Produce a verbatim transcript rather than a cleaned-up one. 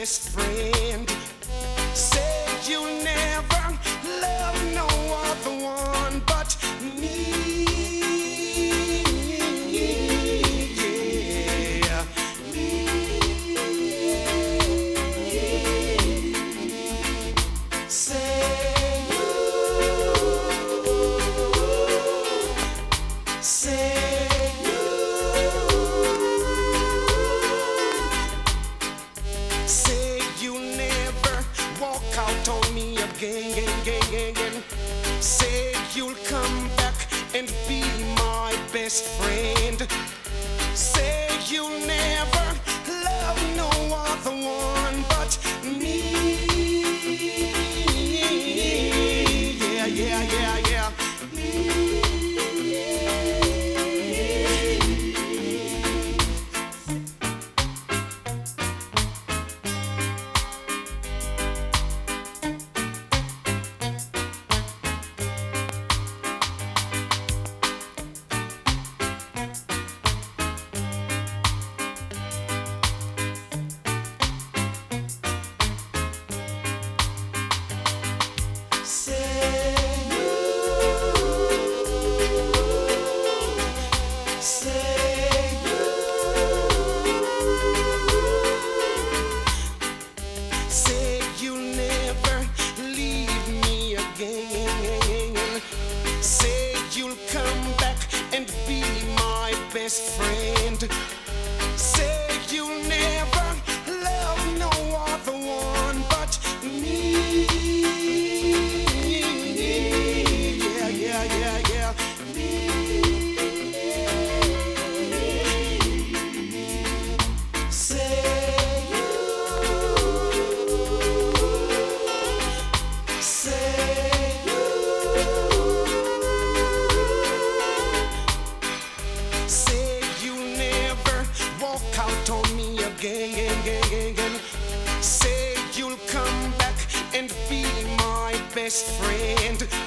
best friend. Said you'll never love no other one but me. Yeah, me. Say you, say you, say you'll never walk out on me again, again, again, again. Say you'll come back and be my best friend. Say you'll never love no other one but me. Yeah, yeah, yeah, yeah. Say you'll never leave me again. Say you'll come back and be my best friend. Say you'll never love no other one but me. Yeah, yeah, yeah, yeah. Say Say you'll never walk out on me again, again, again, again. Say you'll come back and be my best friend.